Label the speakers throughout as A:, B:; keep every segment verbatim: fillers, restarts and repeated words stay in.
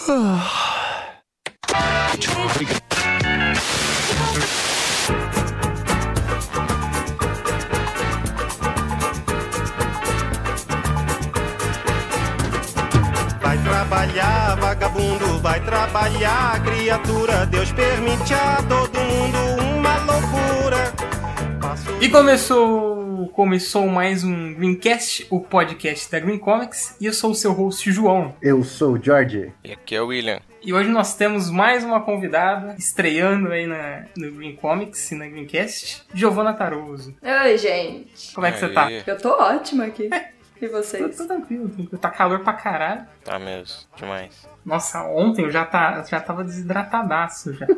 A: Vai trabalhar, vagabundo, vai trabalhar, criatura, Deus permite a todo mundo uma loucura. Passo...
B: E começou, começou mais um Greencast, o podcast da Green Comics, e eu sou o seu host, João.
C: Eu sou o George.
D: E aqui é o William.
B: E hoje nós temos mais uma convidada, estreando aí na, no Green Comics e na Greencast, Giovana Taroso.
E: Oi, gente.
B: Como é que
D: Aí.
B: você tá?
E: Eu tô ótima aqui. E
B: Tô,
E: vocês?
B: tô tranquilo, tranquilo. Tá calor pra caralho.
D: Tá mesmo, demais.
B: Nossa, ontem eu já, tá, já tava desidratadaço já.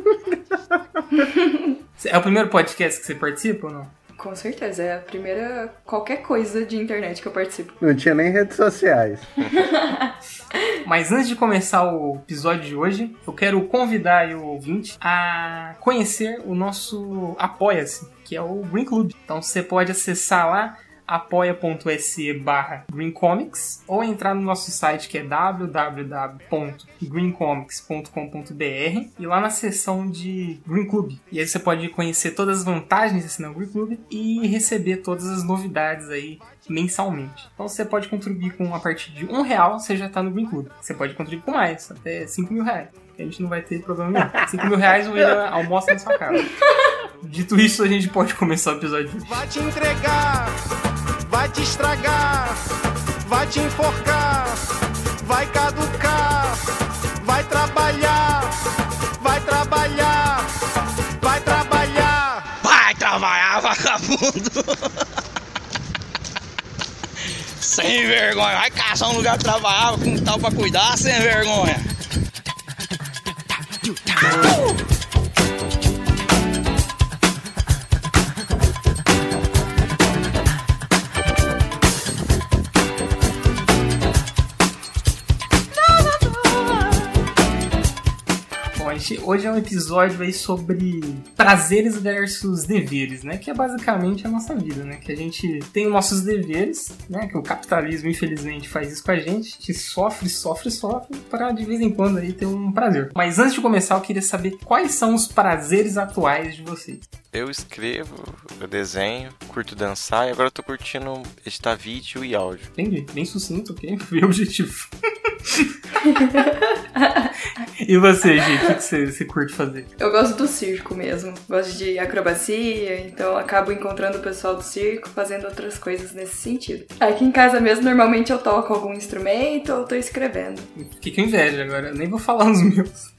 B: É o primeiro podcast que você participa ou não?
E: Com certeza, é a primeira qualquer coisa de internet que eu participo.
C: Não tinha nem redes sociais.
B: Mas antes de começar o episódio de hoje, eu quero convidar aí o ouvinte a conhecer o nosso Apoia-se, que é o Green Club. Então você pode acessar lá apoia.se barra greencomics ou entrar no nosso site que é w w w ponto greencomics ponto com ponto b r e lá na seção de Green Club. E aí você pode conhecer todas as vantagens de assinar o Green Club e receber todas as novidades aí mensalmente. Então você pode contribuir com a partir de um real, você já está no Green Club. Você pode contribuir com mais, até cinco mil reais. A gente não vai ter problema nenhum. cinco mil reais o William almoça na sua casa. Dito isso, a gente pode começar o episódio de hoje.
A: Vai te entregar, vai te estragar, vai te enforcar, vai caducar, vai trabalhar, vai trabalhar, vai trabalhar.
F: Vai trabalhar, vagabundo! Sem vergonha, vai caçar um lugar pra trabalhar com tal pra cuidar, sem vergonha!
B: Hoje é um episódio aí sobre prazeres versus deveres, né? Que é basicamente a nossa vida, né? Que a gente tem os nossos deveres, né? Que o capitalismo, infelizmente, faz isso com a gente. A gente sofre, sofre, sofre para de vez em quando aí ter um prazer. Mas antes de começar, eu queria saber quais são os prazeres atuais de vocês.
D: Eu escrevo, eu desenho, curto dançar e agora eu tô curtindo editar vídeo e áudio.
B: Entendi. Bem sucinto, ok? Bem objetivo. E você, gente? O que você, você curte fazer?
E: Eu gosto do circo mesmo. Gosto de acrobacia, então acabo encontrando o pessoal do circo fazendo outras coisas nesse sentido. Aqui em casa mesmo, normalmente eu toco algum instrumento ou tô escrevendo.
B: Fiquei com inveja agora. Eu nem vou falar os meus.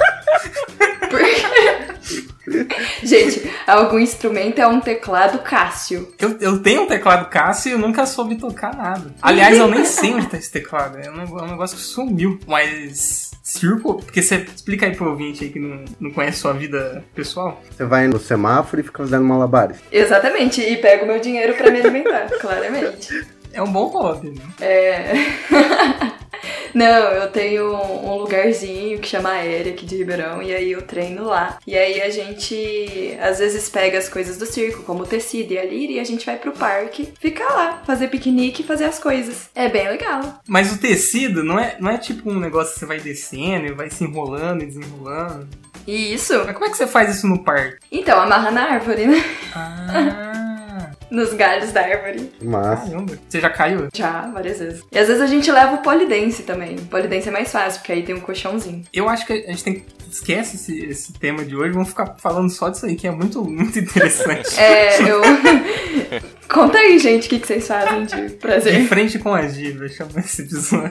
E: Gente, algum instrumento é um teclado Cássio.
B: Eu, eu tenho um teclado Cássio e eu nunca soube tocar nada. Aliás, eu nem sei onde tá esse teclado. É um negócio, é um negócio que sumiu. Mas circo, porque você explica aí pro ouvinte aí que não, não conhece sua vida pessoal.
C: Você vai no semáforo e fica fazendo malabares.
E: Exatamente, e pego meu dinheiro pra me alimentar, claramente.
B: É um bom hobby, né?
E: É... Não, eu tenho um lugarzinho que chama Aérea aqui de Ribeirão, e aí eu treino lá. E aí a gente, às vezes, pega as coisas do circo, como o tecido e a lira, e a gente vai pro parque, ficar lá, fazer piquenique e fazer as coisas. É bem legal.
B: Mas o tecido não é, não é tipo um negócio que você vai descendo e vai se enrolando e desenrolando.
E: Isso.
B: Mas como é que você faz isso no parque?
E: Então, amarra na árvore, né?
B: Ah...
E: Nos galhos da árvore.
C: Mas...
B: Caramba. Você já caiu?
E: Já, várias vezes. E às vezes a gente leva o polidense também. O polidense é mais fácil, porque aí tem um colchãozinho.
B: Eu acho que a gente tem que... Esquece esse, esse tema de hoje, vamos ficar falando só disso aí, que é muito, muito interessante.
E: É, eu... Conta aí, gente, o que, que vocês fazem de prazer.
B: De frente com a Giva, chama esse episódio.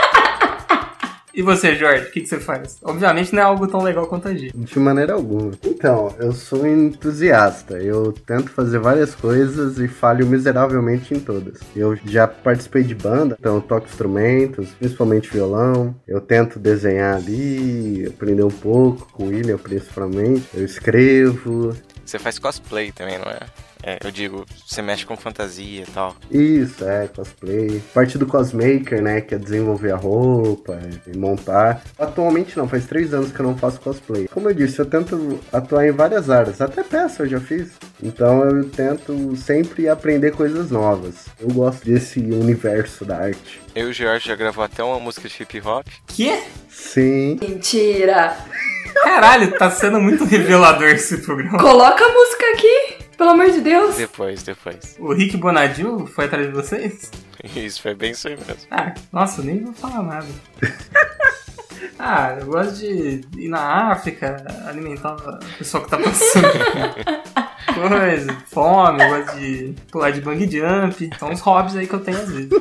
B: E você, Jorge, o que, que você faz? Obviamente não é algo tão legal quanto a Giva.
C: De maneira alguma. Então, eu sou entusiasta. Eu tento fazer várias coisas e falho miseravelmente em todas. Eu já participei de banda, então eu toco instrumentos, principalmente violão. Eu tento desenhar ali, aprender um pouco, com o William principalmente. Eu escrevo.
D: Você faz cosplay também, não é? É, eu digo, você mexe com fantasia e tal.
C: Isso, é, cosplay. Parte do cosmaker, né, que é desenvolver a roupa e montar. Atualmente não, faz três anos que eu não faço cosplay. Como eu disse, eu tento atuar em várias áreas, até peça eu já fiz. Então eu tento sempre aprender coisas novas. Eu gosto desse universo da arte.
D: Eu e o George já gravou até uma música de hip hop.
B: Que?
C: Sim.
E: Mentira!
B: Caralho, tá sendo muito revelador esse programa.
E: Coloca a música aqui, pelo amor de Deus.
D: Depois, depois.
B: O Rick Bonadil foi atrás de vocês?
D: Isso, foi bem isso aí mesmo.
B: Ah, nossa, eu nem vou falar nada. Ah, eu gosto de ir na África, alimentar o pessoal que tá passando coisa, fome, eu gosto de pular de bungee jump. São uns hobbies aí que eu tenho às vezes.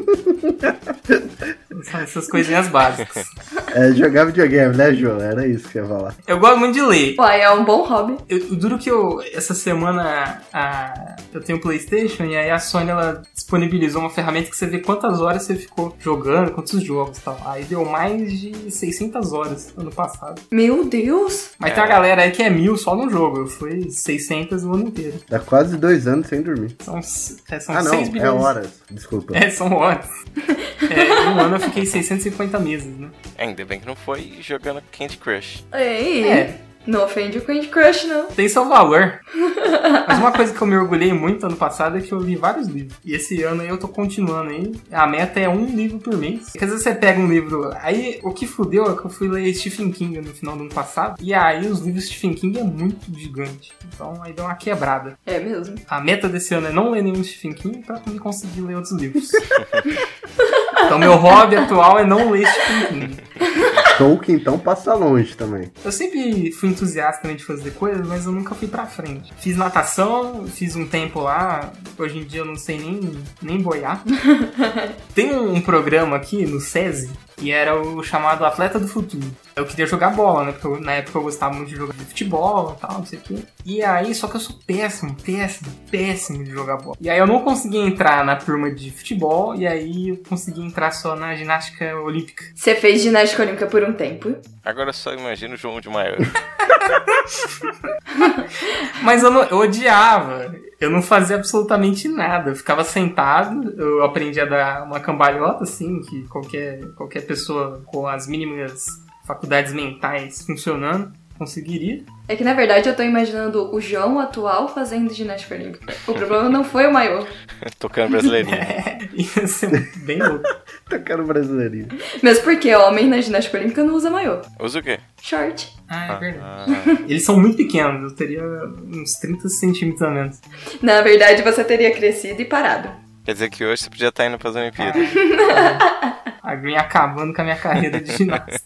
B: São essas coisinhas básicas.
C: É, jogar videogame, né, João? Era isso que eu ia falar.
B: Eu gosto muito de ler.
E: Uai, é um bom hobby.
B: Eu, o duro que eu, essa semana, a, eu tenho PlayStation e aí a Sony, ela disponibilizou uma ferramenta que você vê quantas horas você ficou jogando, quantos jogos e tal. Aí deu mais de seiscentas horas ano passado.
E: Meu Deus!
B: Mas
D: É.
B: tem uma galera aí que é mil só no jogo. Eu fui seiscentas o ano inteiro.
C: Dá quase dois anos sem dormir.
B: São, é, são
C: Ah, não,
B: seis
C: é
B: bilhões.
C: horas. Desculpa.
B: É, são horas. É, em um ano eu fiquei seiscentos e cinquenta meses, né?
D: Ainda bem que não foi jogando Candy Crush.
E: Ei,
B: É.
E: não ofende o Candy Crush, não.
B: Tem seu valor. Mas uma coisa que eu me orgulhei muito ano passado é que eu li vários livros. E esse ano aí eu tô continuando aí. A meta é um livro por mês. Porque às vezes você pega um livro... Aí o que fudeu é que eu fui ler Stephen King no final do ano passado. E aí os livros de Stephen King é muito gigante. Então aí deu uma quebrada.
E: É mesmo.
B: A meta desse ano é não ler nenhum Stephen King pra me conseguir ler outros livros. Então meu hobby atual é não ler Stephen King.
C: Tolkien, então, passa longe também.
B: Eu sempre fui entusiasta também de fazer coisas, mas eu nunca fui pra frente. Fiz natação, fiz um tempo lá, hoje em dia eu não sei nem, nem boiar. Tem um programa aqui no SESI, que era o chamado Atleta do Futuro. Eu queria jogar bola, né? Porque eu, na época eu gostava muito de jogar de futebol e tal, não sei o quê. E aí, só que eu sou péssimo, péssimo, péssimo de jogar bola. E aí eu não consegui entrar na turma de futebol, e aí eu consegui entrar só na ginástica olímpica.
E: Você fez ginástica olímpica por um tempo.
D: Agora só imagina o João de maior.
B: Mas eu, não, eu odiava. Eu não fazia absolutamente nada. Eu ficava sentado, eu aprendi a dar uma cambalhota, assim, que qualquer, qualquer pessoa com as mínimas faculdades mentais funcionando conseguiria.
E: É que, na verdade, eu tô imaginando o João atual fazendo ginástica olímpica. O problema não foi o maior.
D: Tocando brasileirinho.
B: É, ia ser bem louco.
C: Tocando brasileirinho.
E: Mesmo porque homem na ginástica olímpica não usa maior.
D: Usa o quê?
E: Short.
B: Ah, é verdade.
D: Ah,
B: Eles são muito pequenos, eu teria uns trinta centímetros a menos.
E: Na verdade, você teria crescido e parado.
D: quer dizer que hoje você podia estar indo pras Olimpíadas.
B: A Green acabando com a minha carreira de ginasta.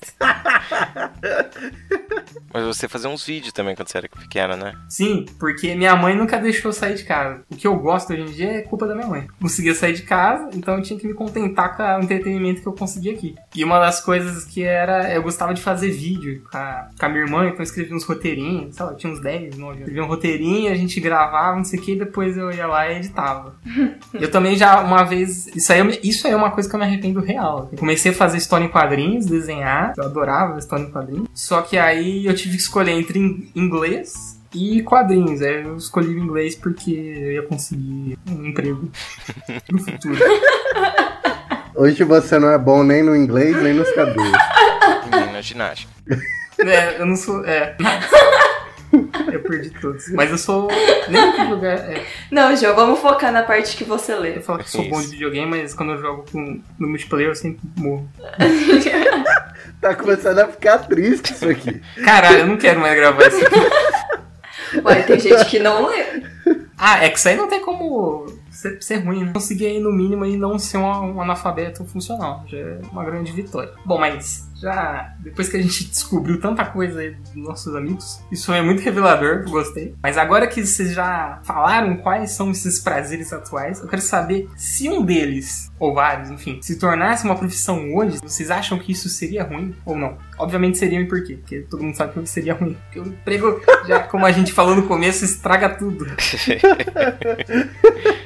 D: Mas você fazia uns vídeos também quando você era pequena, né?
B: Sim, porque minha mãe nunca deixou eu sair de casa. O que eu gosto hoje em dia é culpa da minha mãe. Conseguia sair de casa, então eu tinha que me contentar com o entretenimento que eu conseguia aqui. E uma das coisas que era... Eu gostava de fazer vídeo com a, com a minha irmã, então eu escrevia uns roteirinhos, sei lá, eu tinha uns dez, nove. Escrevia um roteirinho, a gente gravava, não sei o que, e depois eu ia lá e editava. Eu também já, uma vez... Isso aí, eu, isso aí é uma coisa que eu me arrependo real. Eu comecei a fazer história em quadrinhos, desenhar. Eu adorava história em quadrinhos. Só que aí eu tive que escolher entre inglês e quadrinhos. Aí eu escolhi o inglês porque eu ia conseguir um emprego no futuro.
C: Hoje você não é bom nem no inglês, nem nos cabelos.
D: Nem na ginástica.
B: É, eu não sou... É, nada. Eu perdi todos. Mas eu sou... Nem que jogar... É,
E: Não, João, vamos focar na parte que você lê.
B: eu falo que sou bom de videogame, mas quando eu jogo com, no multiplayer eu sempre morro.
C: Tá começando a ficar triste isso aqui.
B: Caralho, eu não quero mais gravar isso aqui.
E: Ué, tem gente que não lê.
B: Ah, é que isso aí não tem como ser, ser ruim, né? Consegui aí no mínimo aí não ser um, um analfabeto funcional. Já é uma grande vitória. Bom, mas já depois que a gente descobriu tanta coisa aí dos nossos amigos, isso é muito revelador, gostei. Mas agora que vocês já falaram quais são esses prazeres atuais, eu quero saber se um deles, ou vários, enfim, se tornasse uma profissão hoje, vocês acham que isso seria ruim ou não? Obviamente seria e por quê? Porque todo mundo sabe que seria ruim. Porque o emprego, já como a gente falou no começo, estraga tudo.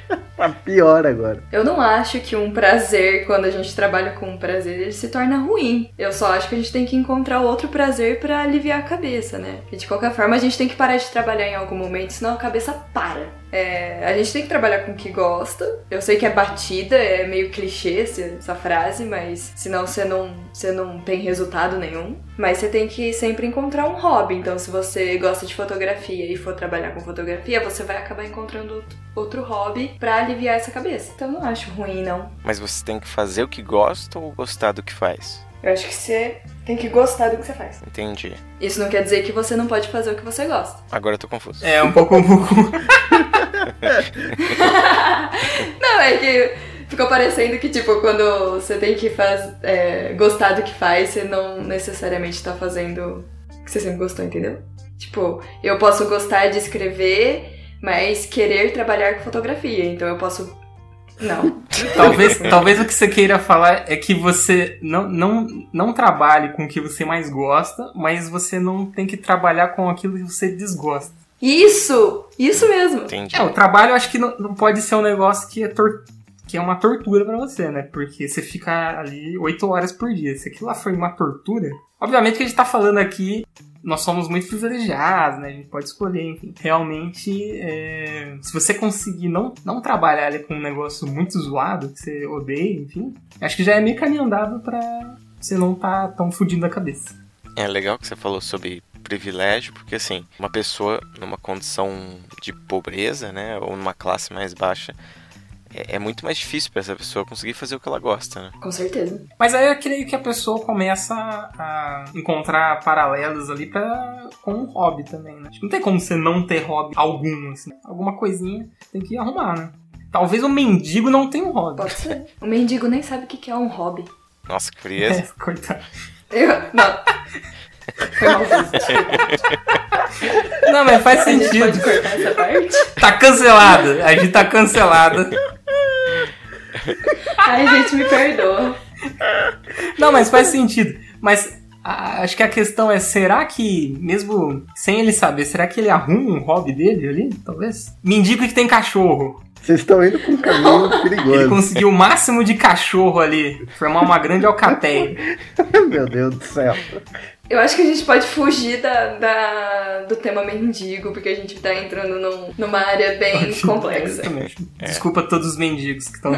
C: Tá pior agora.
E: Eu não acho que um prazer, quando a gente trabalha com um prazer, ele se torna ruim. Eu só acho que a gente tem que encontrar outro prazer pra aliviar a cabeça, né? E de qualquer forma, a gente tem que parar de trabalhar em algum momento, senão a cabeça para. É, a gente tem que trabalhar com o que gosta. Eu sei que é batida, é meio clichê essa frase, mas senão você não, você não tem resultado nenhum. Mas você tem que sempre encontrar um hobby. Então, se você gosta de fotografia e for trabalhar com fotografia, você vai acabar encontrando outro hobby pra aliviar essa cabeça. Então, eu não acho ruim, não.
D: Mas você tem que fazer o que gosta ou gostar do que faz?
E: Eu acho que você tem que gostar do que você faz.
D: Entendi.
E: Isso não quer dizer que você não pode fazer o que você gosta.
D: Agora eu tô confuso.
B: É, um pouco... Um pouco...
E: Não, é que ficou parecendo que, tipo, quando você tem que faz, é, gostar do que faz, você não necessariamente tá fazendo o que você sempre gostou, entendeu? Tipo, eu posso gostar de escrever, mas querer trabalhar com fotografia. Então eu posso... Não.
B: Talvez, talvez o que você queira falar é que você não, não, não trabalhe com o que você mais gosta, mas você não tem que trabalhar com aquilo que você desgosta.
E: Isso! Isso mesmo!
B: Entendi. É, o trabalho eu acho que não, não pode ser um negócio que é, tor- que é uma tortura pra você, né? Porque você fica ali oito horas por dia. Se aquilo lá foi uma tortura... Obviamente que a gente tá falando aqui... Nós somos muito privilegiados, né? A gente pode escolher, enfim. Realmente, é... se você conseguir não, não trabalhar ali com um negócio muito zoado, que você odeia, enfim, acho que já é meio caminho andado pra você não tá tão fudindo a cabeça.
D: É legal que você falou sobre privilégio, porque assim, uma pessoa numa condição de pobreza, né? Ou numa classe mais baixa, é muito mais difícil pra essa pessoa conseguir fazer o que ela gosta, né?
E: Com certeza.
B: Mas aí eu creio que a pessoa começa a encontrar paralelos ali pra... com um hobby também, né? Não tem como você não ter hobby algum, assim. Alguma coisinha tem que arrumar, né? Talvez o mendigo não tenha um hobby.
E: Pode ser. O mendigo nem sabe o que é um hobby.
D: Nossa, que frieza.
B: É, coitado.
E: Eu... Não. Foi maldoso.
B: Não, mas faz sentido.
E: A gente pode cortar essa parte?
B: Tá cancelado. A gente tá cancelada.
E: Ai, gente, me perdoa.
B: Não, mas faz sentido. Mas a, acho que a questão é, será que, mesmo sem ele saber, será que ele arruma um hobby dele ali? Talvez? Mendigo que tem cachorro.
C: Vocês estão indo pra um caminho perigoso.
B: Ele conseguiu o máximo de cachorro ali, formar uma grande alcateia.
C: Meu Deus do céu.
E: Eu acho que a gente pode fugir da, da, do tema mendigo, porque a gente tá entrando num, numa área bem complexa.
B: É. Desculpa a todos os mendigos que estão...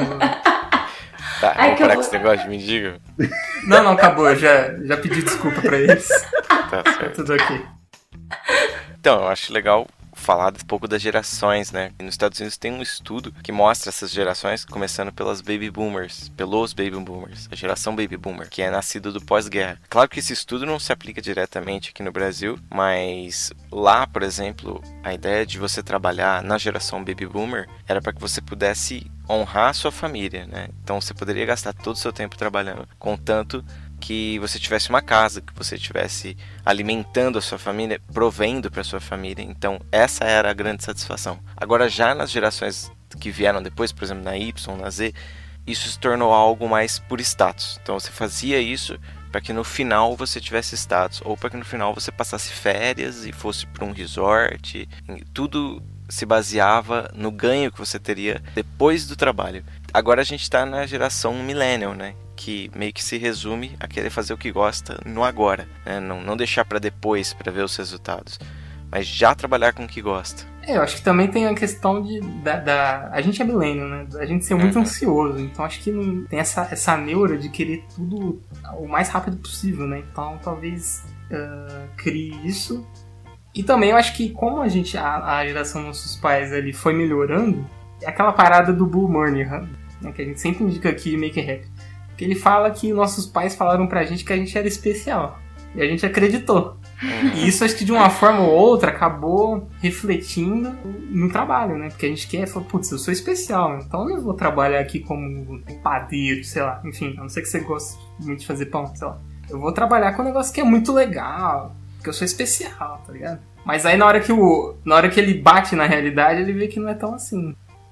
D: Tá,
E: Ai,
D: vamos parar
E: eu...
D: com esse negócio de mendigo?
B: Não, não, acabou. Eu já, já pedi desculpa pra eles.
D: Tá certo.
B: Tudo aqui.
D: Então, eu acho legal falar um pouco das gerações, né? Nos Estados Unidos tem um estudo que mostra essas gerações, começando pelas baby boomers, pelos baby boomers, a geração baby boomer, que é nascida do pós-guerra. Claro que esse estudo não se aplica diretamente aqui no Brasil, mas lá, por exemplo, a ideia de você trabalhar na geração baby boomer era para que você pudesse honrar a sua família, né? Então você poderia gastar todo o seu tempo trabalhando, contanto que você tivesse uma casa, que você estivesse alimentando a sua família, provendo para a sua família. Então essa era a grande satisfação. Agora já nas gerações que vieram depois, por exemplo na Y, na Z, isso se tornou algo mais por status. Então você fazia isso para que no final você tivesse status, ou para que no final você passasse férias e fosse para um resort. Tudo se baseava no ganho que você teria depois do trabalho. Agora a gente está na geração millennial, né? Que meio que se resume a querer fazer o que gosta no agora, né? Não, não deixar para depois para ver os resultados, mas já trabalhar com o que gosta.
B: É, eu acho que também tem a questão de da, da... a gente é milênio, né? A gente ser muito uhum. ansioso, então acho que não tem essa, essa neura de querer tudo o mais rápido possível, né? Então talvez uh, crie isso. E também eu acho que como a gente, a, a geração dos nossos pais ali foi melhorando, é aquela parada do Bull Money, né? Que a gente sempre indica aqui em Make Happy. Que ele fala que nossos pais falaram pra gente que a gente era especial. E a gente acreditou. E isso acho que de uma forma ou outra acabou refletindo no trabalho, né? Porque a gente quer falar, putz, eu sou especial, então eu não vou trabalhar aqui como padeiro, sei lá. Enfim, a não ser que você goste muito de fazer pão, sei lá. Eu vou trabalhar com um negócio que é muito legal, porque eu sou especial, tá ligado? Mas aí na hora que, o, na hora que ele bate na realidade, ele vê que não é tão assim.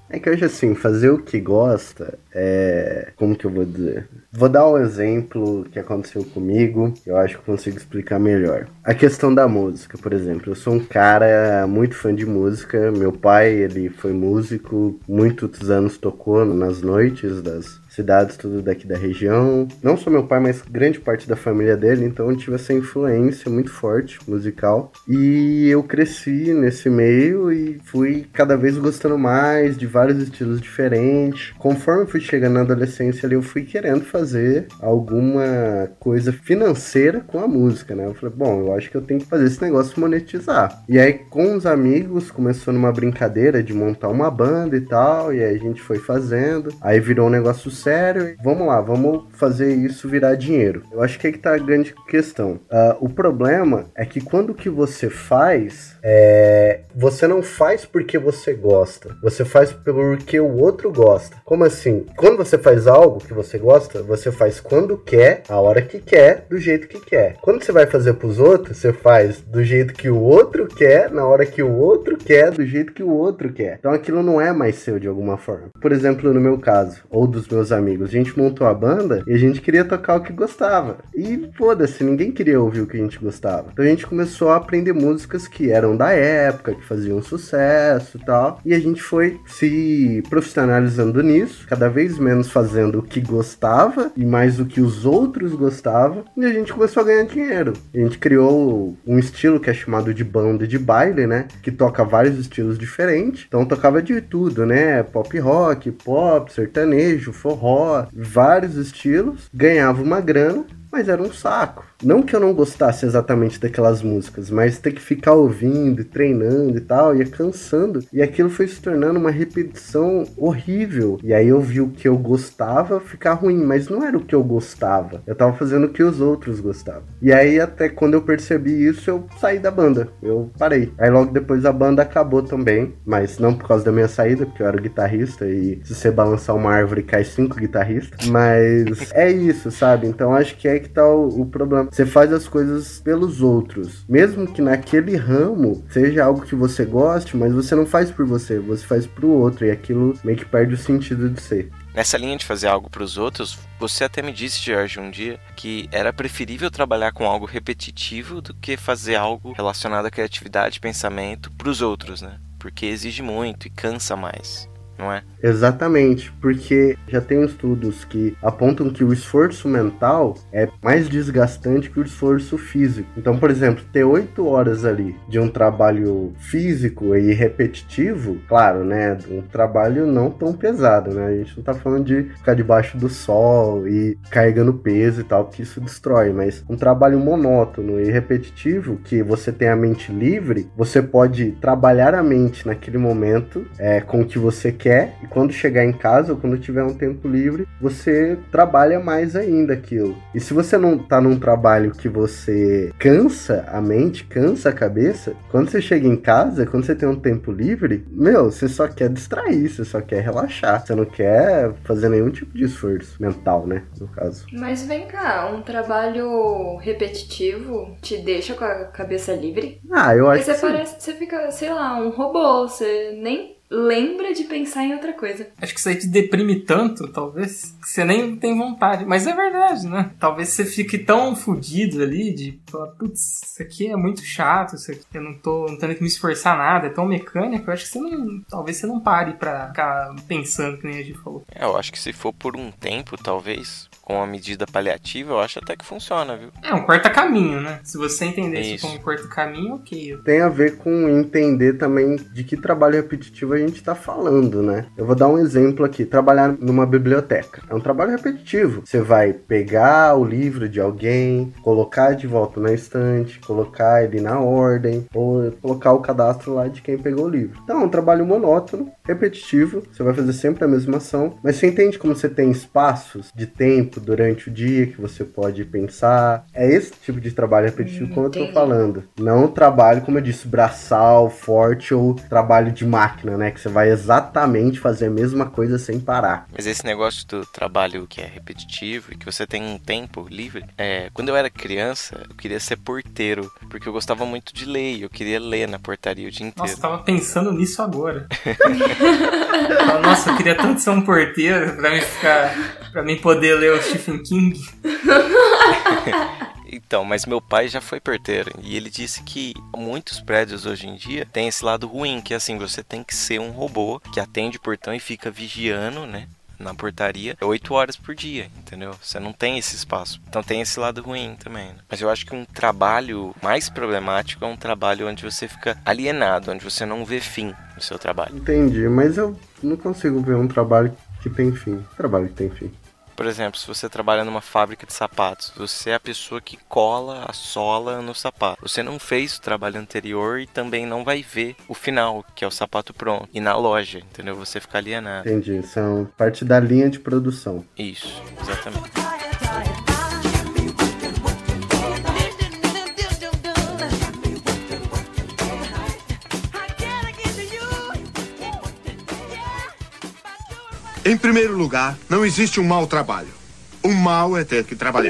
C: É que hoje, assim, fazer o que gosta é... Como que eu vou dizer? Vou dar um exemplo que aconteceu comigo, que eu acho que consigo explicar melhor. A questão da música, por exemplo. Eu sou um cara muito fã de música. Meu pai, ele foi músico, muitos anos tocou nas noites das cidades, tudo daqui da região. Não só meu pai, mas grande parte da família dele. Então eu tive essa influência muito forte, musical. E eu cresci nesse meio e fui cada vez gostando mais de vários estilos diferentes. Conforme eu fui chegando na adolescência ali, eu fui querendo fazer alguma coisa financeira com a música, né? Eu falei, bom, eu acho que eu tenho que fazer esse negócio monetizar. E aí, com os amigos, começou numa brincadeira de montar uma banda e tal, e aí a gente foi fazendo. Aí virou um negócio sério. Vamos lá, vamos fazer isso virar dinheiro. Eu acho que aí que tá a grande questão. Uh, o problema é que quando que você faz, é... você não faz porque você gosta. Você faz porque o outro gosta. Como assim? Quando você faz algo que você gosta, você faz quando quer, a hora que quer, do jeito que quer. Quando você vai fazer pros outros, você faz do jeito que o outro quer, na hora que o outro quer, do jeito que o outro quer. Então aquilo não é mais seu de alguma forma. Por exemplo, no meu caso, ou dos meus amigos, a gente montou a banda e a gente queria tocar o que gostava. E foda-se, ninguém queria ouvir o que a gente gostava. Então a gente começou a aprender músicas que eram da época, que faziam sucesso e tal. E a gente foi se profissionalizando nisso, cada vez menos fazendo o que gostava e mais o que os outros gostavam. E a gente começou a ganhar dinheiro. A gente criou um estilo que é chamado de banda de baile, né? Que toca vários estilos diferentes. Então tocava de tudo, né? Pop rock, pop, sertanejo, forró, vários estilos. Ganhava uma grana, mas era um saco. Não que eu não gostasse exatamente daquelas músicas, mas ter que ficar ouvindo, treinando e tal, ia cansando. E aquilo foi se tornando uma repetição horrível. E aí eu vi o que eu gostava ficar ruim, mas não era o que eu gostava. Eu tava fazendo o que os outros gostavam. E aí até quando eu percebi isso, eu saí da banda. Eu parei. Aí logo depois a banda acabou também, mas não por causa da minha saída, porque eu era o guitarrista e se você balançar uma árvore cai cinco guitarristas. Mas é isso, sabe? Então acho que é aí que tá o, o problema. Você faz as coisas pelos outros. Mesmo que naquele ramo seja algo que você goste, mas você não faz por você, você faz pro outro. E aquilo meio que perde o sentido de ser.
D: Nessa linha de fazer algo pros outros, você até me disse, Jorge, um dia, que era preferível trabalhar com algo repetitivo do que fazer algo relacionado à criatividade e pensamento pros outros, né? Porque exige muito e cansa mais. Não é?
C: Exatamente, porque já tem estudos que apontam que o esforço mental é mais desgastante que o esforço físico. Então, por exemplo, ter oito horas ali de um trabalho físico e repetitivo, claro, né, um trabalho não tão pesado, né, a gente não tá falando de ficar debaixo do sol e carregando peso e tal, porque isso destrói, mas um trabalho monótono e repetitivo, que você tem a mente livre, você pode trabalhar a mente naquele momento é, com o que você quer. E quando chegar em casa ou quando tiver um tempo livre, você trabalha mais ainda aquilo. E se você não tá num trabalho que você cansa a mente, cansa a cabeça, quando você chega em casa, quando você tem um tempo livre, meu, você só quer distrair, você só quer relaxar. Você não quer fazer nenhum tipo de esforço mental, né, no caso.
E: Mas vem cá, um trabalho repetitivo te deixa com a cabeça livre?
C: Ah, eu acho
E: Porque
C: que
E: você
C: sim.
E: parece, você fica, sei lá, um robô, você nem lembra de pensar em outra coisa.
B: Acho que isso aí te deprime tanto, talvez, que você nem tem vontade. Mas é verdade, né? Talvez você fique tão fudido ali de falar, putz, isso aqui é muito chato, isso aqui eu não tô não tendo que me esforçar nada, é tão mecânico. Eu acho que você não, talvez você não pare pra ficar pensando, que nem a gente falou.
D: É, eu acho que se for por um tempo, talvez, com uma medida paliativa, eu acho até que funciona, viu?
B: É um corta-caminho, né? Se você entender isso,
D: Isso.
B: como um corta-caminho, ok.
C: Tem a ver com entender também de que trabalho repetitivo a gente tá falando, né? Eu vou dar um exemplo aqui. Trabalhar numa biblioteca. É um trabalho repetitivo. Você vai pegar o livro de alguém, colocar de volta na estante, colocar ele na ordem, ou colocar o cadastro lá de quem pegou o livro. Então, é um trabalho monótono, repetitivo. Você vai fazer sempre a mesma ação, mas você entende como você tem espaços de tempo durante o dia que você pode pensar. É esse tipo de trabalho repetitivo
E: Hum,
C: como eu tô
E: entendi.
C: falando. Não trabalho, como eu disse, braçal, forte ou trabalho de máquina, né? né? Que você vai exatamente fazer a mesma coisa sem parar.
D: Mas esse negócio do trabalho que é repetitivo e que você tem um tempo livre, é, quando eu era criança, eu queria ser porteiro, porque eu gostava muito de ler, e eu queria ler na portaria o dia inteiro.
B: Nossa, eu tava pensando nisso agora. Nossa, eu queria tanto ser um porteiro pra mim ficar, pra mim poder ler o Stephen King.
D: Então, mas meu pai já foi porteiro e ele disse que muitos prédios hoje em dia tem esse lado ruim, que é assim, você tem que ser um robô que atende o portão e fica vigiando, né, na portaria oito horas por dia, entendeu? Você não tem esse espaço. Então tem esse lado ruim também, né? Mas eu acho que um trabalho mais problemático é um trabalho onde você fica alienado, onde você não vê fim no seu trabalho.
C: Entendi, mas eu não consigo ver um trabalho que tem fim. Trabalho que tem fim.
D: Por exemplo, se você trabalha numa fábrica de sapatos, você é a pessoa que cola a sola no sapato. Você não fez o trabalho anterior e também não vai ver o final, que é o sapato pronto. E na loja, entendeu? Você fica alienado.
C: Entendi, são parte da linha de produção.
D: Isso, exatamente.
G: Em primeiro lugar, não existe um mau trabalho. O mal é ter que trabalhar.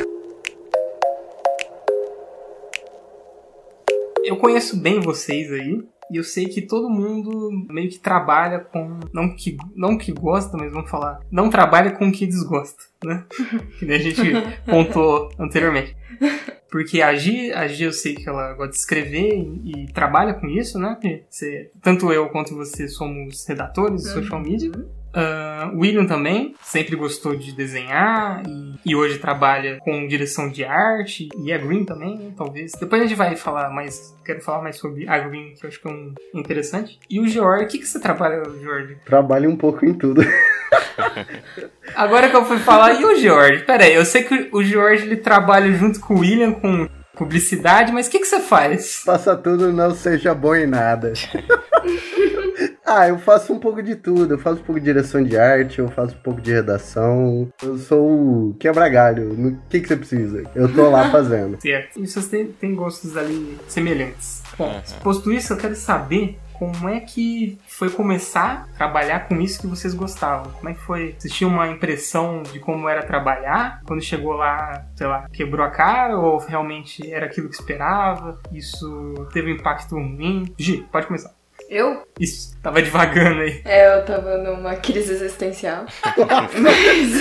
B: Eu conheço bem vocês aí, e eu sei que todo mundo meio que trabalha com... Não que, não que gosta, mas vamos falar... Não trabalha com o que desgosta, né? Que nem a gente pontuou anteriormente. Porque a Gi, a Gi eu sei que ela gosta de escrever e, e trabalha com isso, né? Você, tanto eu quanto você somos redatores de social media. Uh, o William também sempre gostou de desenhar e, e hoje trabalha com direção de arte, e a Green também, né, talvez. Depois a gente vai falar mais, quero falar mais sobre a Green, que eu acho que é um interessante. E o George, o que, que você trabalha, George?
C: Trabalho um pouco em tudo.
B: Agora que eu fui falar, e o George? Pera aí, eu sei que o George ele trabalha junto com o William com publicidade, mas o que, que você faz?
C: Faça tudo, não seja bom em nada. Ah, eu faço um pouco de tudo. Eu faço um pouco de direção de arte, eu faço um pouco de redação. Eu sou o quebra-galho. O que, que você precisa? Eu tô lá fazendo.
B: Certo. E vocês têm, têm gostos ali semelhantes. Bom, posto isso, eu quero saber como é que foi começar a trabalhar com isso que vocês gostavam. Como é que foi? Vocês tinham uma impressão de como era trabalhar? Quando chegou lá, sei lá, quebrou a cara? Ou realmente era aquilo que esperava? Isso teve um impacto ruim? Gi, pode começar.
E: Eu?
B: Isso, tava devagando aí.
E: É, eu tava numa crise existencial. Mas...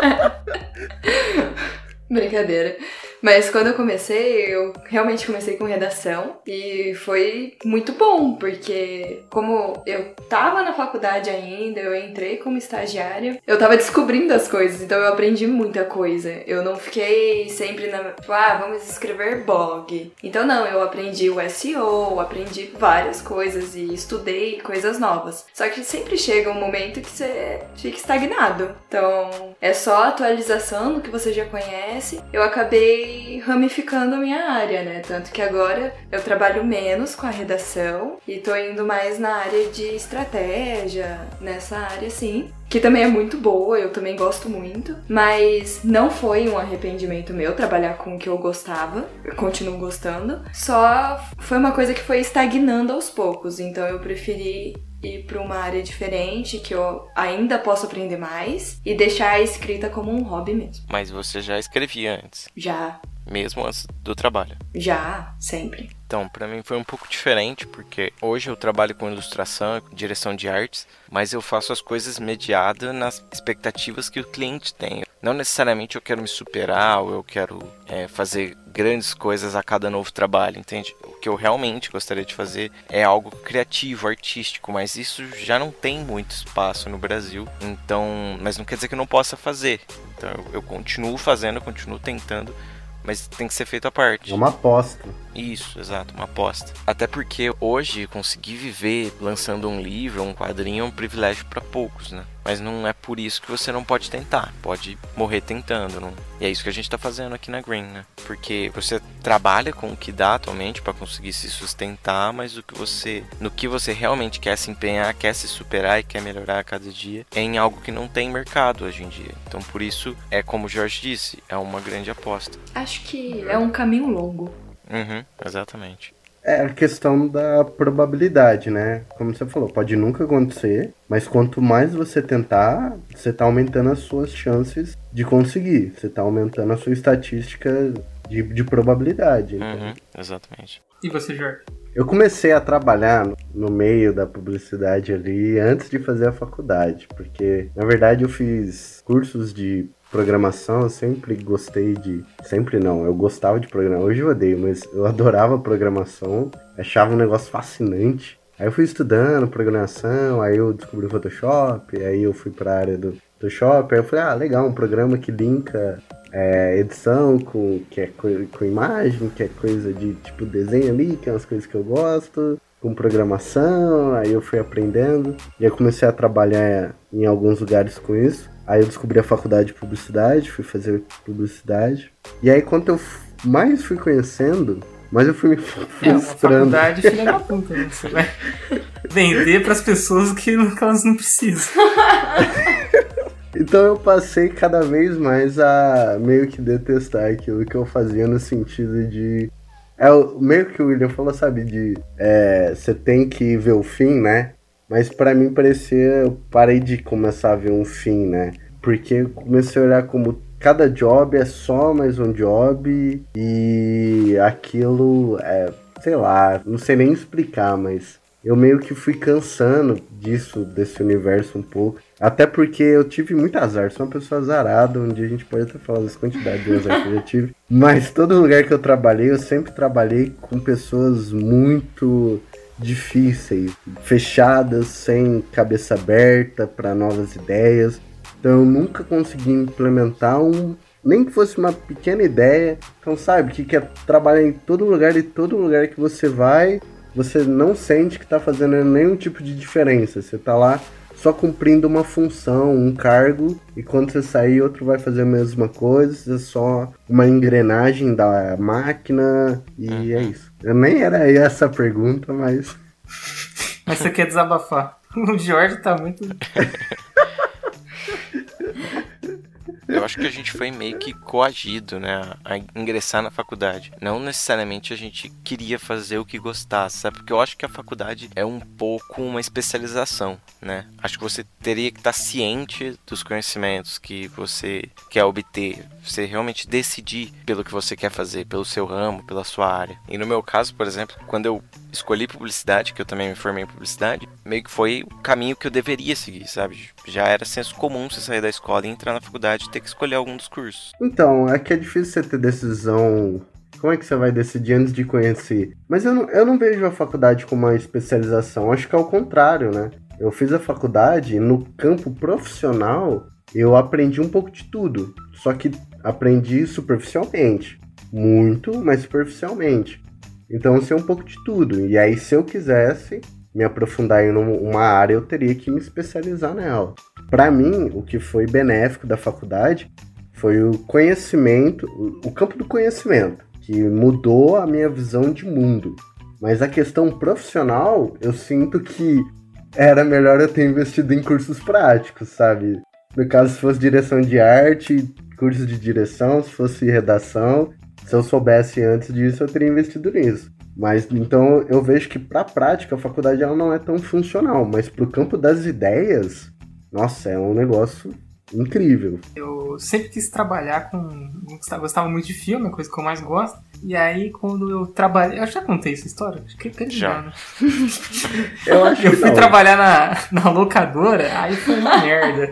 E: Brincadeira. Mas quando eu comecei, eu realmente comecei com redação e foi muito bom, porque como eu tava na faculdade ainda, eu entrei como estagiária, eu tava descobrindo as coisas, então eu aprendi muita coisa. Eu não fiquei sempre na... ah, vamos escrever blog. Então não, eu aprendi o S E O, aprendi várias coisas e estudei coisas novas. Só que sempre chega um momento que você fica estagnado. Então é só atualização do que você já conhece. Eu acabei ramificando a minha área, né? Tanto que agora eu trabalho menos com a redação e tô indo mais na área de estratégia, nessa área assim, que também é muito boa, eu também gosto muito, mas não foi um arrependimento meu trabalhar com o que eu gostava, eu continuo gostando, só foi uma coisa que foi estagnando aos poucos, então eu preferi ir para uma área diferente, que eu ainda posso aprender mais, e deixar a escrita como um hobby mesmo.
D: Mas você já escrevia antes?
E: Já.
D: Mesmo antes do trabalho?
E: Já, sempre.
D: Então, pra mim foi um pouco diferente, porque hoje eu trabalho com ilustração, com direção de artes, mas eu faço as coisas mediadas nas expectativas que o cliente tem. Não necessariamente eu quero me superar ou eu quero é, fazer grandes coisas a cada novo trabalho, entende? O que eu realmente gostaria de fazer é algo criativo, artístico, mas isso já não tem muito espaço no Brasil, então, mas não quer dizer que eu não possa fazer. Então eu, eu continuo fazendo, eu continuo tentando, mas tem que ser feito à parte.
C: É uma aposta.
D: Isso, exato, uma aposta. Até porque hoje conseguir viver lançando um livro, um quadrinho, é um privilégio para poucos, né? Mas não é por isso que você não pode tentar. Pode morrer tentando, não? E é isso que a gente tá fazendo aqui na Green, né? Porque você trabalha com o que dá atualmente para conseguir se sustentar, mas o que você, no que você realmente quer se empenhar, quer se superar e quer melhorar a cada dia, é em algo que não tem mercado hoje em dia. Então por isso, é como o Jorge disse, é uma grande aposta.
E: Acho que é um caminho longo.
D: Uhum, exatamente.
C: É a questão da probabilidade, né? Como você falou, pode nunca acontecer, mas quanto mais você tentar, você tá aumentando as suas chances de conseguir. Você tá aumentando a sua estatística de, de probabilidade. Então.
D: Uhum, exatamente.
B: E você, Jorge?
C: Eu comecei a trabalhar no meio da publicidade ali antes de fazer a faculdade, porque, na verdade, eu fiz cursos de programação, eu sempre gostei de... Sempre não, eu gostava de programar. Hoje eu odeio, mas eu adorava programação, achava um negócio fascinante. Aí eu fui estudando programação, aí eu descobri o Photoshop, aí eu fui pra área do Photoshop, aí eu falei, ah, legal, um programa que linka é, edição com, que é co- com imagem, que é coisa de tipo desenho ali, que é umas coisas que eu gosto, com programação, aí eu fui aprendendo, e aí eu comecei a trabalhar em alguns lugares com isso. Aí eu descobri a faculdade de publicidade, fui fazer publicidade. E aí quanto eu f- mais fui conhecendo, mais eu fui me
B: É, uma
C: frustrando.
B: faculdade filha da puta, né? Você vai vender pras pessoas que elas não precisam.
C: Então eu passei cada vez mais a meio que detestar aquilo que eu fazia no sentido de... É o meio que o William falou, sabe? De é, você tem que ver o fim, né? Mas pra mim parecia... Eu parei de começar a ver um fim, né? Porque eu comecei a olhar como cada job é só mais um job e aquilo é... Sei lá, não sei nem explicar, mas... Eu meio que fui cansando disso, desse universo um pouco. Até porque eu tive muito azar, sou uma pessoa azarada, um dia a gente pode até falar das quantidades de azar que eu já tive. Mas todo lugar que eu trabalhei, eu sempre trabalhei com pessoas muito difíceis, fechadas, sem cabeça aberta para novas ideias. Então eu nunca consegui implementar um... Nem que fosse uma pequena ideia. Então sabe, que quer trabalhar em todo lugar e todo lugar que você vai... Você não sente que está fazendo nenhum tipo de diferença. Você está lá só cumprindo uma função, um cargo, e quando você sair, outro vai fazer a mesma coisa. É só uma engrenagem da máquina, e uhum. é isso. Eu nem era essa a pergunta, mas...
B: Mas você quer desabafar. O Jorge tá muito...
D: Eu acho que a gente foi meio que coagido, né, a ingressar na faculdade. Não necessariamente a gente queria fazer o que gostasse, sabe? Porque eu acho que a faculdade é um pouco uma especialização, né? Acho que você teria que estar ciente dos conhecimentos que você quer obter. Você realmente decidir pelo que você quer fazer, pelo seu ramo, pela sua área. E no meu caso, por exemplo, quando eu escolhi publicidade, que eu também me formei em publicidade, meio que foi o caminho que eu deveria seguir, sabe? Já era senso comum você sair da escola e entrar na faculdade e ter que escolher algum dos cursos.
C: Então, é que é difícil você ter decisão... Como é que você vai decidir antes de conhecer? Mas eu não, eu não vejo a faculdade como uma especialização, acho que é o contrário, né? Eu fiz a faculdade e no campo profissional eu aprendi um pouco de tudo, só que aprendi superficialmente, muito, mas superficialmente. Então eu sei um pouco de tudo, e aí se eu quisesse me aprofundar em uma área, eu teria que me especializar nela. Para mim, o que foi benéfico da faculdade foi o conhecimento, o campo do conhecimento, que mudou a minha visão de mundo. Mas a questão profissional, eu sinto que era melhor eu ter investido em cursos práticos, sabe? No caso, se fosse direção de arte, curso de direção, se fosse redação, se eu soubesse antes disso, eu teria investido nisso. Mas, então, eu vejo que pra prática, a faculdade ela não é tão funcional, mas pro campo das ideias, nossa, é um negócio incrível.
B: Eu sempre quis trabalhar com... Eu gostava muito de filme, a coisa que eu mais gosto. E aí, quando eu trabalhei... Eu já contei essa história? Acho que eu já. Né?
C: Eu acho
B: eu
C: que
B: fui
C: não.
B: trabalhar na, na locadora, aí foi uma merda.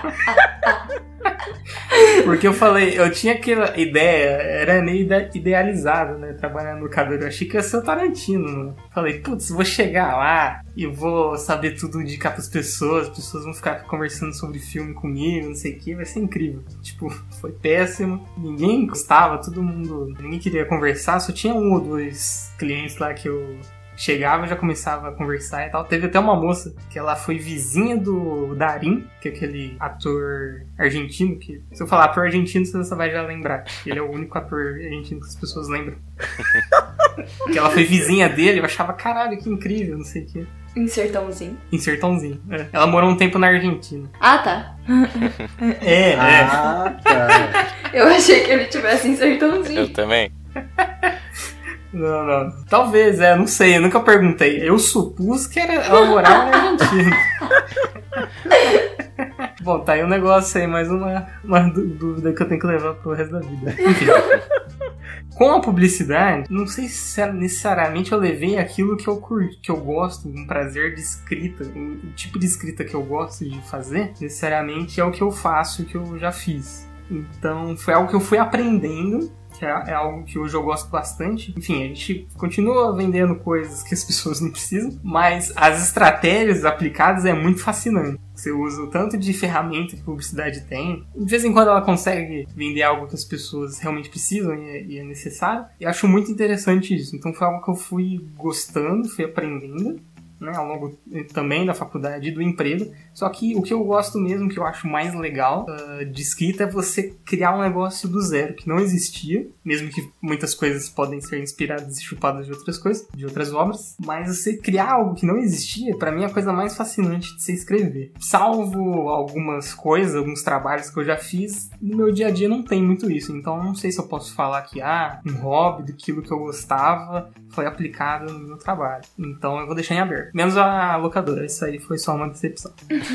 B: Porque eu falei, eu tinha aquela ideia, era meio ide- idealizado, né? Trabalhar na locadora. Eu achei que ia ser o Tarantino, né? Falei, putz, vou chegar lá e vou saber tudo, indicar pras pessoas, as pessoas vão ficar conversando sobre filme comigo, não sei o que, vai ser incrível. Tipo, foi péssimo, ninguém gostava, todo mundo, ninguém queria conversar, só tinha um ou dois clientes lá que eu chegava e já começava a conversar e tal. Teve até uma moça que ela foi vizinha do Darín, que é aquele ator argentino, que se eu falar ator argentino, você só vai já lembrar. Ele é o único ator argentino que as pessoas lembram. Que ela foi vizinha dele, eu achava, caralho, que incrível, não sei o que.
E: Em Sertãozinho.
B: Em Sertãozinho, é. Ela morou um tempo na Argentina.
E: Ah, tá.
B: É, é.
C: Ah, tá.
E: Eu achei que ele tivesse em Sertãozinho.
D: Eu também.
B: Não, não. Talvez, é, não sei, eu nunca perguntei. Eu supus que era elaborar na Argentina. Bom, tá aí um negócio aí, mais uma, uma dúvida que eu tenho que levar pro resto da vida. Enfim. Com a publicidade, não sei se necessariamente eu levei aquilo que eu curto, que eu gosto, um prazer de escrita, o tipo de escrita que eu gosto de fazer, necessariamente é o que eu faço, o que eu já fiz. Então, foi algo que eu fui aprendendo, que é, é algo que hoje eu gosto bastante. Enfim, a gente continua vendendo coisas que as pessoas não precisam, mas as estratégias aplicadas é muito fascinante. Você usa o tanto de ferramenta que a publicidade tem. De vez em quando ela consegue vender algo que as pessoas realmente precisam e é, e é necessário. E acho muito interessante isso. Então foi algo que eu fui gostando, fui aprendendo, né, ao longo também da faculdade e do emprego. Só que o que eu gosto mesmo, que eu acho mais legal uh, de escrita, é você criar um negócio do zero, que não existia, mesmo que muitas coisas podem ser inspiradas e chupadas de outras coisas, de outras obras, mas você criar algo que não existia, pra mim é a coisa mais fascinante de se escrever. Salvo algumas coisas, alguns trabalhos que eu já fiz, no meu dia a dia não tem muito isso, então não sei se eu posso falar que, ah, um hobby daquilo que eu gostava foi aplicado no meu trabalho. Então eu vou deixar em aberto. Menos a locadora, isso aí foi só uma decepção.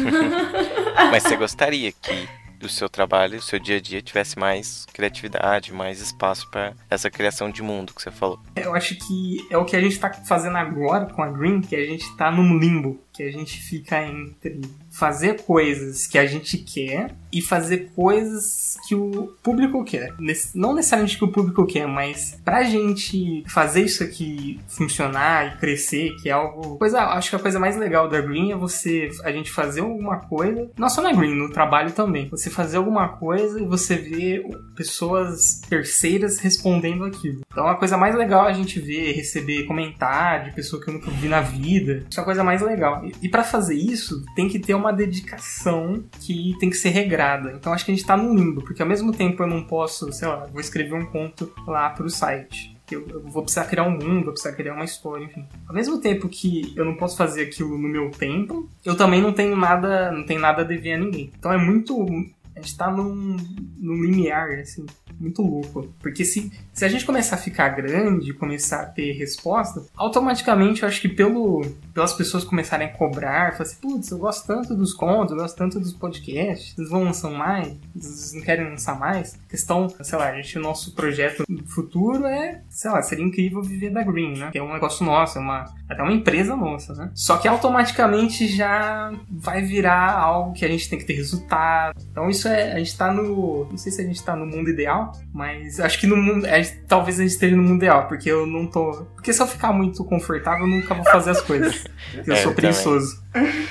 D: Mas você gostaria que o seu trabalho, o seu dia a dia tivesse mais criatividade, mais espaço para essa criação de mundo que você falou?
B: Eu acho que é o que a gente tá fazendo agora com a Green, que a gente tá num limbo, que a gente fica entre fazer coisas que a gente quer e fazer coisas que o público quer. Não necessariamente que o público quer, mas pra gente fazer isso aqui funcionar e crescer, que é algo... Coisa, acho que a coisa mais legal da Green é você, a gente fazer alguma coisa, não só na Green, no trabalho também. Você fazer alguma coisa e você ver pessoas terceiras respondendo aquilo. Então a coisa mais legal é a gente ver, receber comentário de pessoa que eu nunca vi na vida. Isso é a coisa mais legal. E pra fazer isso, tem que ter uma dedicação que tem que ser regrada. Então acho que a gente tá num limbo, porque ao mesmo tempo eu não posso, sei lá, vou escrever um conto lá pro site. Eu, eu vou precisar criar um mundo, vou precisar criar uma história, enfim. Ao mesmo tempo que eu não posso fazer aquilo no meu tempo, eu também não tenho nada, não tenho nada a dever a ninguém. Então é muito... A gente tá num, num limiar, assim, muito louco. Porque se, se a gente começar a ficar grande, começar a ter resposta, automaticamente eu acho que pelo, pelas pessoas começarem a cobrar, falar assim, putz, eu gosto tanto dos contos, eu gosto tanto dos podcasts, vocês vão lançar mais? Vocês não querem lançar mais? A questão, sei lá, a gente, o nosso projeto futuro é, sei lá, seria incrível viver da Green, né? Que é um negócio nosso, é uma, até uma empresa nossa, né? Só que automaticamente já vai virar algo que a gente tem que ter resultado. Então isso é, a gente tá no... Não sei se a gente tá no mundo ideal, mas acho que no mundo... A gente, talvez a gente esteja no mundo ideal, porque eu não tô... Porque se eu ficar muito confortável, eu nunca vou fazer as coisas. Eu
D: é,
B: sou preguiçoso.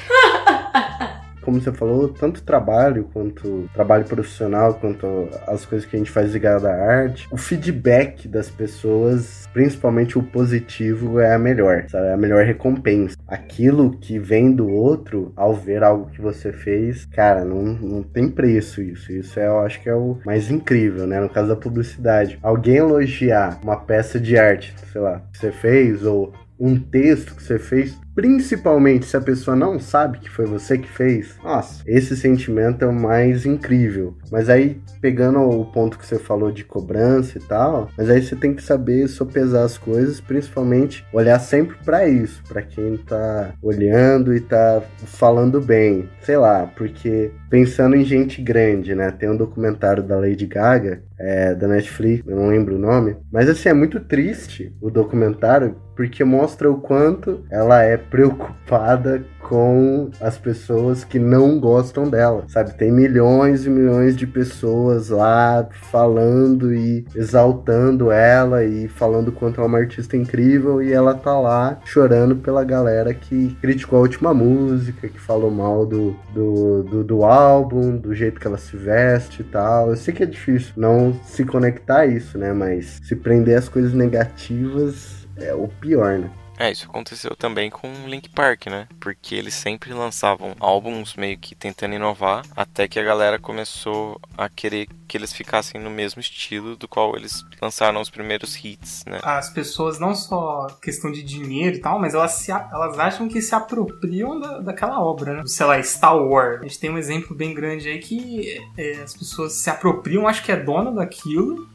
C: Como você falou, tanto trabalho quanto trabalho profissional, quanto as coisas que a gente faz ligadas à arte, o feedback das pessoas, principalmente o positivo, é a melhor, sabe? É a melhor recompensa. Aquilo que vem do outro, ao ver algo que você fez, cara, não, não tem preço isso. Isso é, eu acho que é o mais incrível, né? No caso da publicidade. Alguém elogiar uma peça de arte, sei lá, que você fez, ou um texto que você fez, principalmente se a pessoa não sabe que foi você que fez, nossa, esse sentimento é o mais incrível. Mas aí, pegando o ponto que você falou de cobrança e tal, mas aí você tem que saber sopesar as coisas, principalmente olhar sempre pra isso, pra quem tá olhando e tá falando bem, sei lá, porque pensando em gente grande, né, tem um documentário da Lady Gaga, é, da Netflix, eu não lembro o nome, mas assim, é muito triste o documentário, porque mostra o quanto ela é preocupada com as pessoas que não gostam dela, sabe? Tem milhões e milhões de pessoas lá falando e exaltando ela e falando o quanto ela é uma artista incrível, e ela tá lá chorando pela galera que criticou a última música, que falou mal do, do, do, do álbum, do jeito que ela se veste e tal. Eu sei que é difícil não se conectar a isso, né? Mas se prender às coisas negativas é o pior, né?
D: É, isso aconteceu também com Linkin Park, né? Porque eles sempre lançavam álbuns meio que tentando inovar, até que a galera começou a querer que eles ficassem no mesmo estilo do qual eles lançaram os primeiros hits, né?
B: As pessoas, não só questão de dinheiro e tal, mas elas, se, elas acham que se apropriam da, daquela obra, né? Sei lá, Star Wars. A gente tem um exemplo bem grande aí que é, as pessoas se apropriam, acho que é dona daquilo,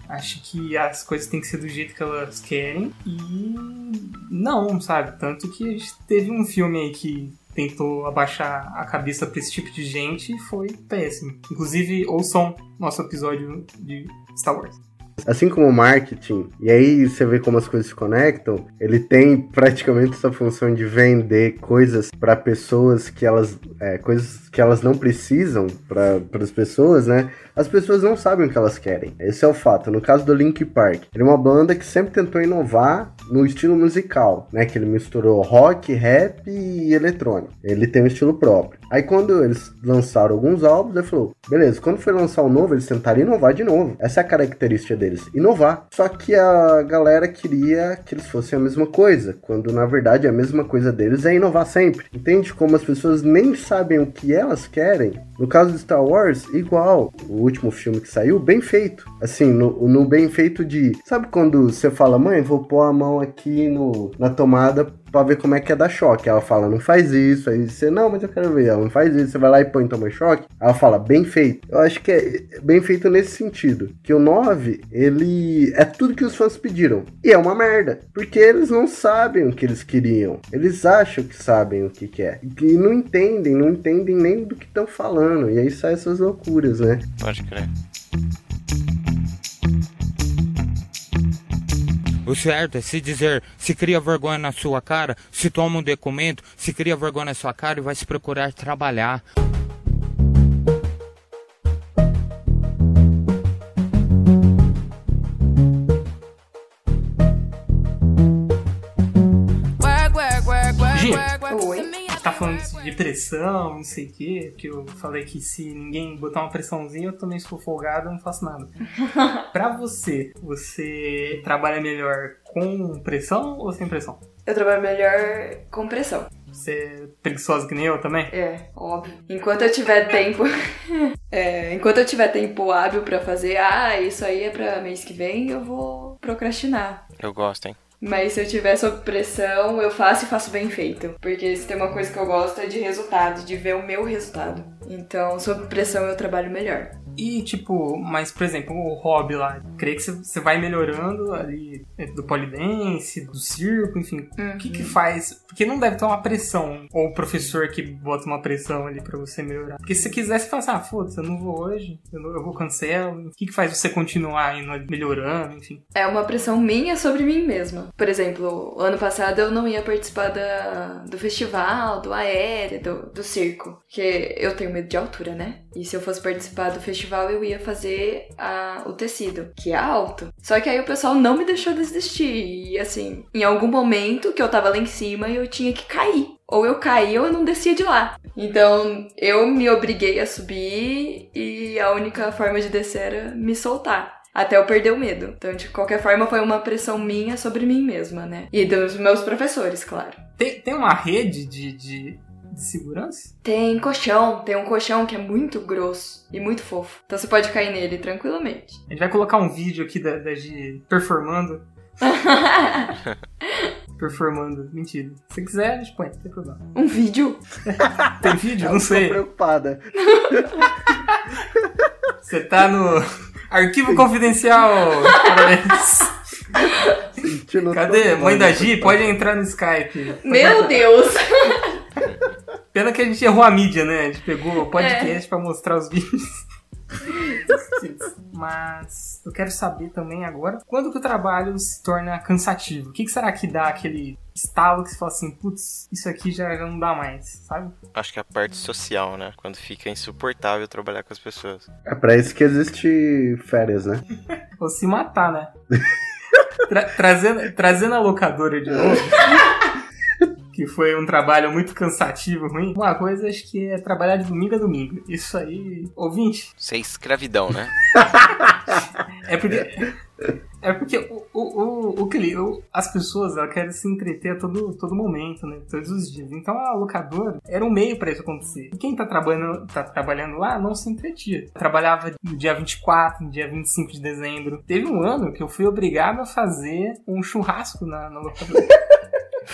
B: acha que as coisas têm que ser do jeito que elas querem e não, sabe? Tanto que a gente teve um filme aí que tentou abaixar a cabeça pra esse tipo de gente e foi péssimo. Inclusive, ouçam nosso episódio de Star Wars.
C: Assim como o marketing, e aí você vê como as coisas se conectam, ele tem praticamente essa função de vender coisas para pessoas que elas, é, coisas que elas não precisam para as pessoas, né? As pessoas não sabem o que elas querem. Esse é o fato. No caso do Linkin Park, ele é uma banda que sempre tentou inovar no estilo musical, né? Que ele misturou rock, rap e eletrônico. Ele tem um estilo próprio. Aí quando eles lançaram alguns álbuns, ele falou, beleza, quando foi lançar o novo, eles tentaram inovar de novo. Essa é a característica deles, inovar. Só que a galera queria que eles fossem a mesma coisa, quando na verdade a mesma coisa deles é inovar sempre. Entende como as pessoas nem sabem o que elas querem? No caso de Star Wars, igual. O último filme que saiu, bem feito. Assim, no, no bem feito de... Sabe quando você fala, mãe, vou pôr a mão aqui no, na tomada pra ver como é que é dar choque. Ela fala, não faz isso. Aí você, não, mas eu quero ver. Ela não faz isso. Você vai lá e põe e toma choque. Ela fala, bem feito. Eu acho que é bem feito nesse sentido. Que o nove, ele é tudo que os fãs pediram. E é uma merda. Porque eles não sabem o que eles queriam. Eles acham que sabem o que quer. E não entendem, não entendem nem do que estão falando. E aí saem essas loucuras, né?
D: Pode crer.
H: O certo é se dizer, se cria vergonha na sua cara, se toma um documento, se cria vergonha na sua cara e vai se procurar trabalhar.
B: Tá falando de pressão, não sei o que, que eu falei que se ninguém botar uma pressãozinha, eu também sou folgado, eu não faço nada. Pra você, você trabalha melhor com pressão ou sem pressão?
E: Eu trabalho melhor com pressão.
B: Você é preguiçosa que nem eu também?
E: É, óbvio. Enquanto eu tiver tempo... é, enquanto eu tiver tempo hábil pra fazer, ah, isso aí é pra mês que vem, eu vou procrastinar.
D: Eu gosto, hein?
E: Mas se eu tiver sob pressão, eu faço e faço bem feito. Porque se tem uma coisa que eu gosto é de resultado, de ver o meu resultado. Então, sob pressão eu trabalho melhor.
B: E, tipo, mas, por exemplo, o hobby lá, creio que você vai melhorando ali do polidense, do circo, enfim. Uhum. O que que faz? Porque não deve ter uma pressão, ou o professor que bota uma pressão ali pra você melhorar. Porque se você quiser, você fala assim, ah, foda-se, eu não vou hoje, eu, não, eu vou cancelo. O que que faz você continuar indo melhorando, enfim?
E: É uma pressão minha sobre mim mesma. Por exemplo, ano passado eu não ia participar da, do festival, do aéreo, do, do circo. Porque eu tenho medo de altura, né? E se eu fosse participar do festival, eu ia fazer a, o tecido, que é alto. Só que aí o pessoal não me deixou desistir. E assim, em algum momento que eu tava lá em cima, eu tinha que cair. Ou eu caía ou eu não descia de lá. Então, eu me obriguei a subir e a única forma de descer era me soltar. Até eu perder o medo. Então, de qualquer forma, foi uma pressão minha sobre mim mesma, né? E dos meus professores, claro.
B: Tem, tem uma rede de, de, de segurança?
E: Tem colchão. Tem um colchão que é muito grosso e muito fofo. Então, você pode cair nele tranquilamente.
B: A gente vai colocar um vídeo aqui da, da Gi performando. Performando. Mentira. Se quiser, a gente põe. Não tem problema.
E: Um vídeo?
B: Tem vídeo? Não sei.
C: Tô preocupada.
B: Você tá no... Arquivo confidencial. Parabéns. Cadê? Mãe da Gi, pode entrar no Skype.
E: Meu Deus.
B: Pena que a gente errou a mídia, né? A gente pegou o podcast é. pra mostrar os vídeos. Mas eu quero saber também agora, quando que o trabalho se torna cansativo? O que, que será que dá aquele estalo que você fala assim, putz, isso aqui já, já não dá mais, sabe?
D: Acho que é a parte social, né? Quando fica insuportável trabalhar com as pessoas.
C: É pra isso que existe férias, né?
B: Ou se matar, né? Tra- trazendo, trazendo a locadora de novo, que foi um trabalho muito cansativo, ruim. Uma coisa acho que é trabalhar de domingo a domingo. Isso aí, ouvinte.
D: Isso é escravidão, né?
B: É porque... É porque o, o, o, o, o, as pessoas elas querem se entreter a todo, todo momento, né? Todos os dias. Então a locadora era um meio pra isso acontecer. E quem tá trabalhando, tá trabalhando lá não se entretia. Eu trabalhava no dia vinte e quatro, no dia vinte e cinco de dezembro. Teve um ano que eu fui obrigado a fazer um churrasco na, na locadora.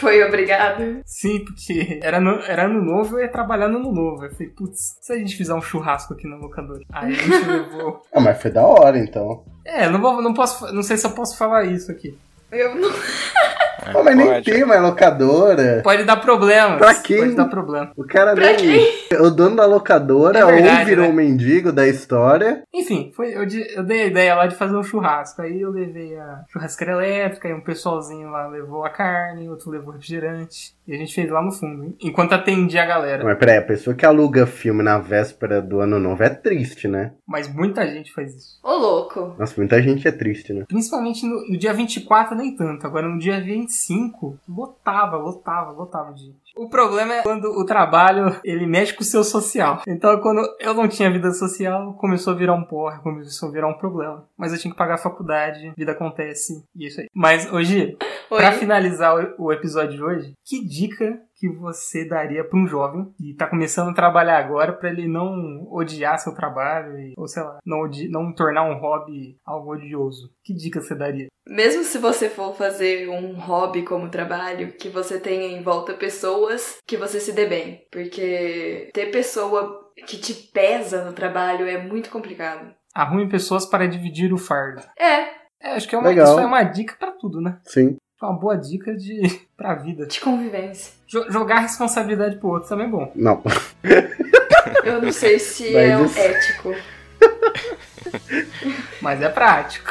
E: Foi obrigado?
B: Sim, porque era, no, era ano novo, eu ia trabalhar no ano novo. Eu falei, putz, se a gente fizer um churrasco aqui no locador? Aí a gente levou...
C: Ah, mas foi da hora, então.
B: É, não, vou, não, posso, não sei se eu posso falar isso aqui.
E: Eu não...
C: É, oh, mas nem pode. Tem mais locadora.
B: Pode dar problema.
C: Pra quem?
B: Pode dar problema.
C: O cara
E: pra
C: nem...
E: Quem?
C: O dono da locadora é verdade, ou virou né? um mendigo da história.
B: Enfim, foi, eu, eu dei a ideia lá de fazer um churrasco. Aí eu levei a churrasqueira elétrica, e um pessoalzinho lá levou a carne, outro levou refrigerante. E a gente fez lá no fundo, hein? Enquanto atendia a galera.
C: Mas peraí, a pessoa que aluga filme na véspera do ano novo é triste, né?
B: Mas muita gente faz isso.
E: Ô, louco.
C: Nossa, muita gente é triste, né?
B: Principalmente no, no dia vinte e quatro, nem tanto. Agora no dia vinte e cinco, lotava, lotava, lotava de gente. O problema é quando o trabalho, ele mexe com o seu social. Então, quando eu não tinha vida social, começou a virar um porre, começou a virar um problema. Mas eu tinha que pagar a faculdade, vida acontece, e isso aí. Mas, hoje, pra finalizar o, o episódio de hoje, que dica que você daria pra um jovem que tá começando a trabalhar agora pra ele não odiar seu trabalho e, ou sei lá, não, odi- não tornar um hobby algo odioso? Que dica você daria?
E: Mesmo se você for fazer um hobby como trabalho, que você tenha em volta pessoas que você se dê bem. Porque ter pessoa que te pesa no trabalho é muito complicado.
B: Arrume pessoas para dividir o fardo.
E: É.
B: É, acho que é uma, isso é uma dica pra tudo, né?
C: Sim.
B: Uma boa dica de, pra vida.
E: De convivência.
B: Jo- jogar responsabilidade pro outro também é bom.
C: Não.
E: Eu não sei se
C: Mas
E: é
C: isso...
E: ético.
B: Mas é prático.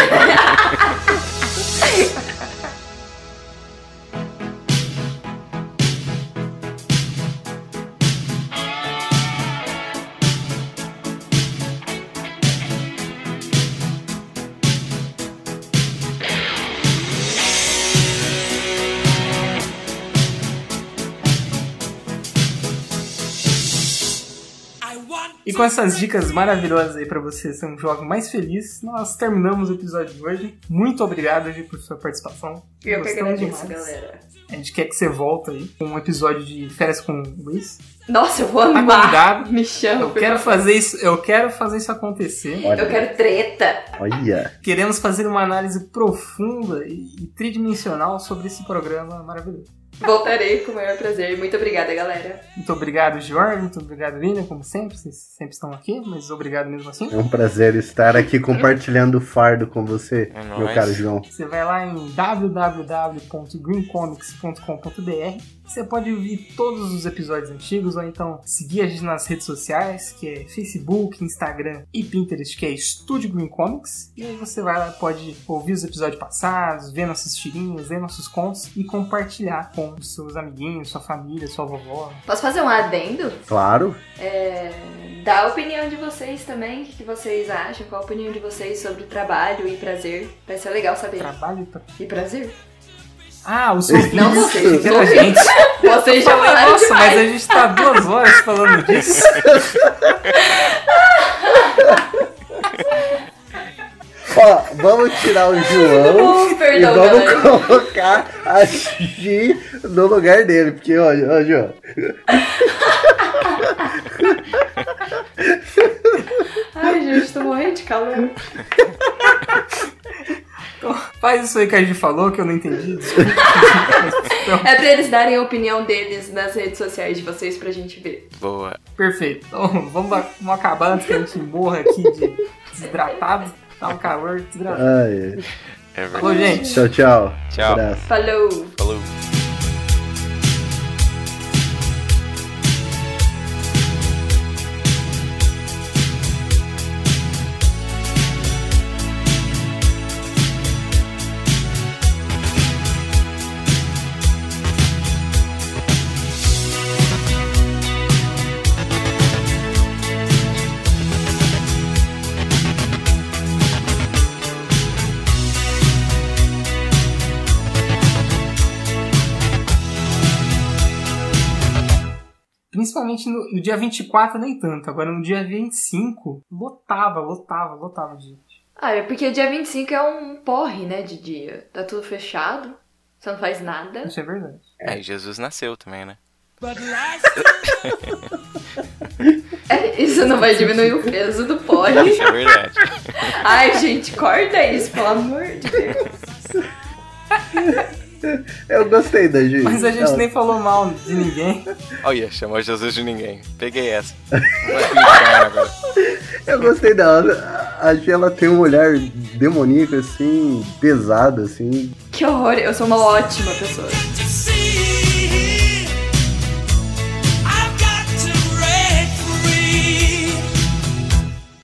B: E com essas dicas maravilhosas aí pra você ser um jovem mais feliz, nós terminamos o episódio de hoje. Muito obrigado, Gi, por sua participação.
E: Eu que agradeço,
B: demais.
E: galera.
B: A gente quer que você volte aí com um episódio de Férias com o Luiz.
E: Nossa, eu vou
B: Tá
E: amar.
B: convidado.
E: Me chama.
B: Eu quero fazer isso, eu quero fazer isso acontecer.
C: Olha.
E: Eu quero treta.
C: Olha.
B: Queremos fazer uma análise profunda e, e tridimensional sobre esse programa maravilhoso.
E: Voltarei com o maior prazer. Muito obrigada, galera.
B: Muito obrigado, Jorge. Muito obrigado, Lina, como sempre. Vocês sempre estão aqui, mas obrigado mesmo assim.
C: É um prazer estar aqui compartilhando o fardo com você,
D: É
C: meu
D: nóis.
C: caro João.
B: Você vai lá em w w w ponto green comics ponto com ponto b r. Você pode ouvir todos os episódios antigos, ou então seguir a gente nas redes sociais, que é Facebook, Instagram e Pinterest, que é Estúdio Green Comics. E aí você vai lá, pode ouvir os episódios passados, ver nossas tirinhas, ver nossos contos e compartilhar com os seus amiguinhos, sua família, sua vovó.
E: Posso fazer um adendo?
C: Claro.
E: É, dá a opinião de vocês também. O que que vocês acham? Qual a opinião de vocês sobre o trabalho e prazer? Vai ser legal saber.
B: Trabalho e pra...
E: E prazer?
B: Ah, os ouvintes.
E: Não vocês,
B: Era a gente.
E: Vocês já falaram
B: Nossa,
E: demais.
B: mas a gente tá duas horas falando disso.
C: Ó, vamos tirar o João
E: Oh, perdão,
C: e vamos
E: galera.
C: colocar a Gi no lugar dele, porque, ó, ó João.
E: Ai, gente, tô morrendo de calor.
B: Então, faz isso aí que a gente falou, que eu não entendi. Desculpa. Então,
E: É pra eles darem a opinião deles nas redes sociais de vocês pra gente ver.
D: Boa.
B: perfeito. Então, vamos, vamos acabar antes que a gente morra aqui de desidratado. Tá um calor desidratado.
C: Ai,
D: É
B: Falou,
D: verdade.
B: gente.
C: tchau, tchau.
D: Tchau.
C: Abraço.
E: Falou!
D: Falou.
B: Principalmente no, no dia vinte e quatro, nem tanto. Agora no dia vinte e cinco, lotava, lotava, lotava de gente.
E: Ah, é porque dia vinte e cinco é um porre, né, de dia. Tá tudo fechado, você não faz nada.
B: Isso é verdade.
D: É, e Jesus nasceu também, né?
E: É, isso não vai diminuir o peso do porre.
D: Isso é verdade.
E: Ai, gente, corta isso, pelo amor de Deus.
C: Eu gostei da Gi.
B: Mas a gente
C: Ela...
B: nem falou mal de ninguém.
D: Olha, chamou Jesus de ninguém. Peguei essa. Vai pro inferno agora.
C: Eu gostei dela. A Gi, ela tem um olhar demoníaco, assim, pesado, assim.
E: Que horror, eu sou uma ótima pessoa.